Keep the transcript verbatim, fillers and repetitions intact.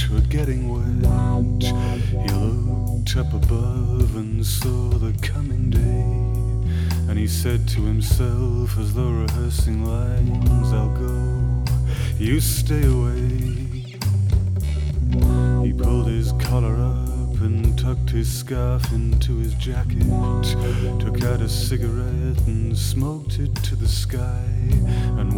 were getting wet. He looked up above and saw the coming day, and he said to himself as though rehearsing lines, I'll go, you stay away. He pulled his collar up and tucked his scarf into his jacket, took out a cigarette and smoked it to the sky, and